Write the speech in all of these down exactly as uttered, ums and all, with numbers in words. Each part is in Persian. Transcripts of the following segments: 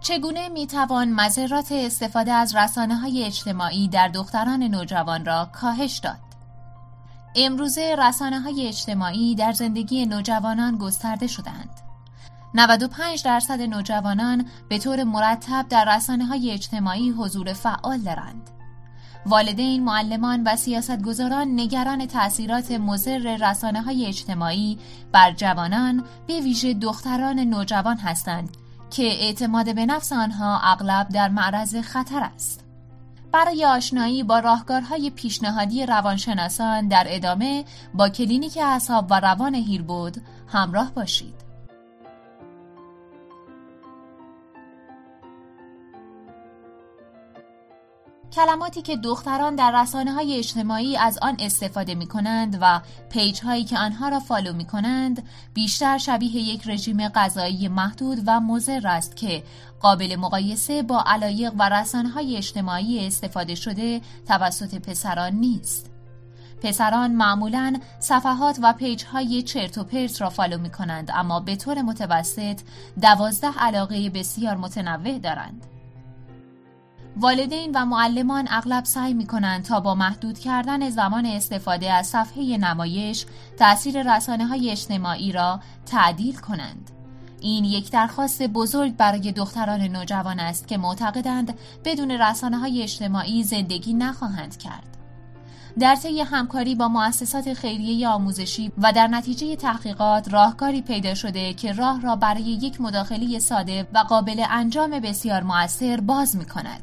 چگونه میتوان مضرات استفاده از رسانه‌های اجتماعی در دختران نوجوان را کاهش داد؟ امروزه رسانه‌های اجتماعی در زندگی نوجوانان گسترده شدند. نود و پنج درصد نوجوانان به طور مرتب در رسانه‌های اجتماعی حضور فعال دارند. والدین، معلمان و سیاستگزاران نگران تأثیرات مضر رسانه‌های اجتماعی بر جوانان، به ویژه دختران نوجوان هستند که اعتماد به نفس آنها اغلب در معرض خطر است. برای آشنایی با راهکارهای پیشنهادی روانشناسان در ادامه با کلینیک اعصاب و روان هیربود همراه باشید. کلماتی که دختران در رسانه‌های اجتماعی از آن استفاده می‌کنند و پیج‌هایی که آنها را فالو می‌کنند بیشتر شبیه یک رژیم غذایی محدود و مضر است که قابل مقایسه با علایق و رسانه‌های اجتماعی استفاده شده توسط پسران نیست. پسران معمولاً صفحات و پیج‌های چرت و پرت را فالو می‌کنند، اما به طور متوسط دوازده علاقه بسیار متنوع دارند. والدین و معلمان اغلب سعی می‌کنند تا با محدود کردن زمان استفاده از صفحه نمایش تأثیر رسانه‌های اجتماعی را تعدیل کنند. این یک درخواست بزرگ برای دختران نوجوان است که معتقدند بدون رسانه‌های اجتماعی زندگی نخواهند کرد. در طی همکاری با مؤسسات خیریه آموزشی و در نتیجه تحقیقات راهکاری پیدا شده که راه را برای یک مداخله ساده و قابل انجام بسیار مؤثر باز می‌کند.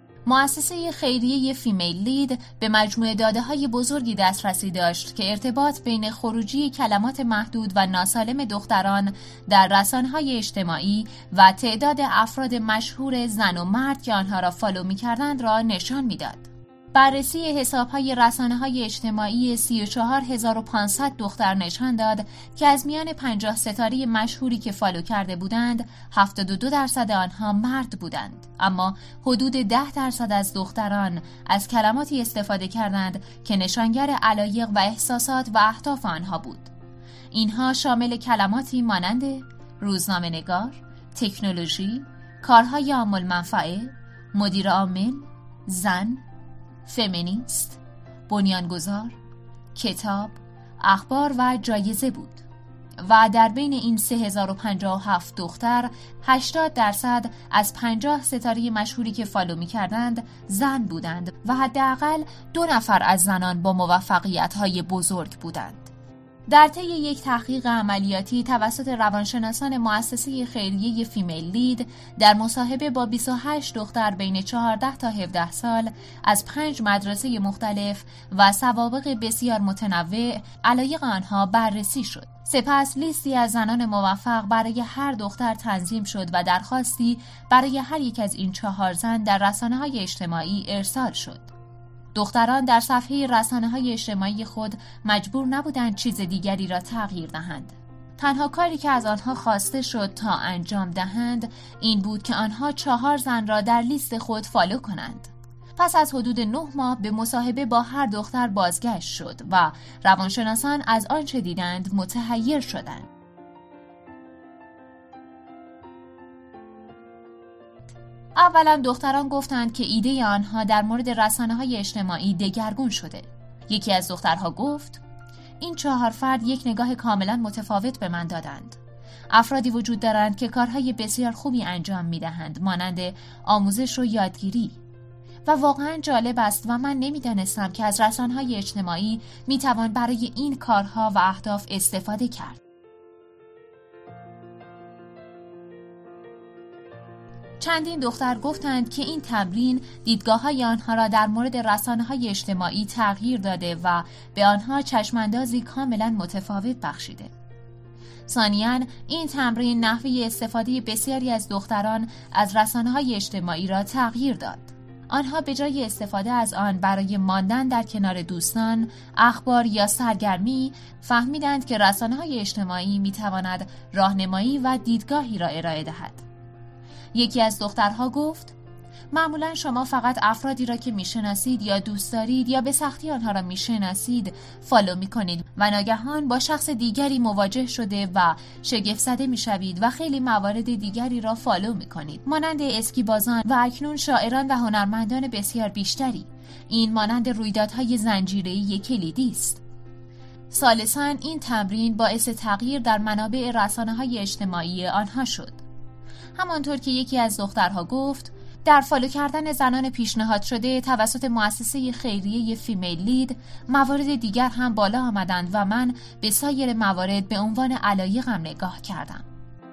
مؤسسه خیریه فیمیل لید به مجموعه داده‌های بزرگی دسترسی داشت که ارتباط بین خروجی کلمات محدود و ناسالم دختران در رسانه‌های اجتماعی و تعداد افراد مشهور زن و مرد که آنها را فالو می‌کردند را نشان می‌داد. بررسی حساب‌های رسانه‌های اجتماعی سی و چهار هزار و پانصد دختر نشان داد که از میان پنجاه ستاره مشهوری که فالو کرده بودند، هفتاد و دو درصد آنها مرد بودند، اما حدود ده درصد از دختران از کلماتی استفاده کردند که نشانگر علایق و احساسات و اهداف آنها بود. اینها شامل کلماتی مانند روزنامه‌نگار، تکنولوژی، کارهای عامل منفعه، مدیر عامل، زن، فمینیست، بنیانگذار، کتاب، اخبار و جایزه بود و در بین این سه هزار و پنجاه و هفت دختر هشتاد درصد از پنجاه ستاره مشهوری که فالو می کردند زن بودند و حداقل دو نفر از زنان با موفقیت‌های بزرگ بودند. در طی یک تحقیق عملیاتی توسط روانشناسان مؤسسه خیریه فیمیل لید در مصاحبه با بیست و هشت دختر بین چهارده تا هفده سال از پنج مدرسه مختلف و سوابق بسیار متنوع علایق آنها بررسی شد. سپس لیستی از زنان موفق برای هر دختر تنظیم شد و درخواستی برای هر یک از این چهار زن در رسانه‌های اجتماعی ارسال شد. دختران در صفحه رسانه‌های اجتماعی خود مجبور نبودند چیز دیگری را تغییر دهند. تنها کاری که از آنها خواسته شد تا انجام دهند این بود که آنها چهار زن را در لیست خود فالو کنند. پس از حدود نه ماه به مصاحبه با هر دختر بازگشت شد و روانشناسان از آنچه دیدند متحیر شدند. اولا دختران گفتند که ایده آنها در مورد رسانه‌های اجتماعی دگرگون شده. یکی از دخترها گفت: این چهار فرد یک نگاه کاملا متفاوت به من دادند. افرادی وجود دارند که کارهای بسیار خوبی انجام می‌دهند، مانند آموزش و یادگیری. و واقعا جالب است و من نمی‌دانستم که از رسانه‌های اجتماعی می‌توان برای این کارها و اهداف استفاده کرد. چندین دختر گفتند که این تمرین دیدگاه‌های آنها را در مورد رسانه‌های اجتماعی تغییر داده و به آنها چشم‌اندازی کاملاً متفاوت بخشیده. ثانیاً این تمرین نحوه استفاده بسیاری از دختران از رسانه‌های اجتماعی را تغییر داد. آنها به جای استفاده از آن برای ماندن در کنار دوستان، اخبار یا سرگرمی، فهمیدند که رسانه‌های اجتماعی می‌تواند راهنمایی و دیدگاهی را ارائه دهد. یکی از دخترها گفت: معمولا شما فقط افرادی را که میشناسید یا دوست دارید یا به سختی آنها را میشناسید فالو میکنید و ناگهان با شخص دیگری مواجه شده و شگفت زده میشوید و خیلی موارد دیگری را فالو میکنید، مانند اسکیبازان و اکنون شاعران و هنرمندان بسیار بیشتری. این مانند رویدادهای زنجیره‌ای کلیدی است. ثالثاً این تمرین باعث تغییر در منابع رسانه‌های اجتماعی آنها شد. همانطور که یکی از دخترها گفت، در فالو کردن زنان پیشنهاد شده توسط مؤسسه خیریه فیمیل لید، موارد دیگر هم بالا آمدند و من به سایر موارد به عنوان علایقم نگاه کردم.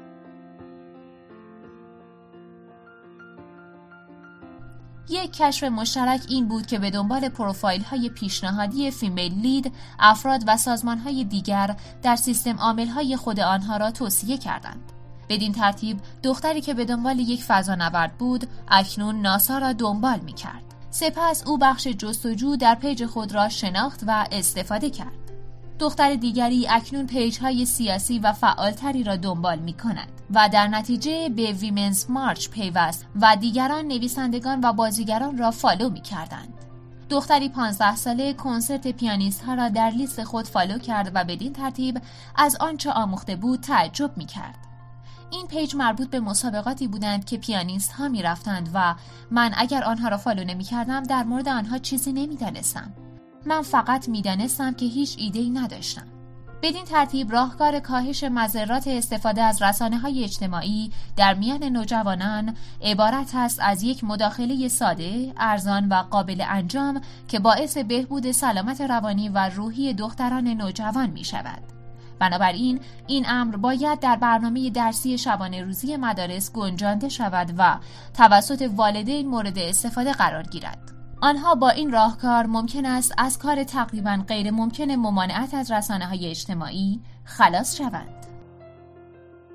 یک کشف مشترک این بود که به دنبال پروفایل های پیشنهادی فیمیل لید، افراد و سازمان های دیگر در سیستم عامل های خود آنها را توصیه کردند. بدین ترتیب دختری که به دنبال یک فضانورد بود اکنون ناسا را دنبال می کرد. سپس او بخش جستجو در پیج خود را شناخت و استفاده کرد. دختر دیگری اکنون پیج های سیاسی و فعالتری را دنبال می کند و در نتیجه به ویمنز مارچ پیوست و دیگران نویسندگان و بازیگران را فالو می کردند. دختری پانزده ساله کنسرت پیانیست ها را در لیست خود فالو کرد و بدین ترتیب از آنچه آموخته بود تعجب می کرد. این پیج مربوط به مسابقاتی بودند که پیانیست ها می رفتند و من اگر آنها را فالو نمی کردم در مورد آنها چیزی نمی دانستم. من فقط می دانستم که هیچ ایده‌ای نداشتم. بدین ترتیب راهکار کاهش مضرات استفاده از رسانه‌های اجتماعی در میان نوجوانان عبارت است از یک مداخله ساده، ارزان و قابل انجام که باعث بهبود سلامت روانی و روحی دختران نوجوان می شود. بنابراین این امر باید در برنامه درسی شبانه روزی مدارس گنجانده شود و توسط والدین مورد استفاده قرار گیرد. آنها با این راهکار ممکن است از کار تقریباً غیر ممکن ممانعت از رسانه‌های اجتماعی خلاص شوند.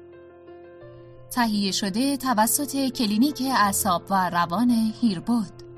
تهیه شده توسط کلینیک اعصاب و روان هیربود.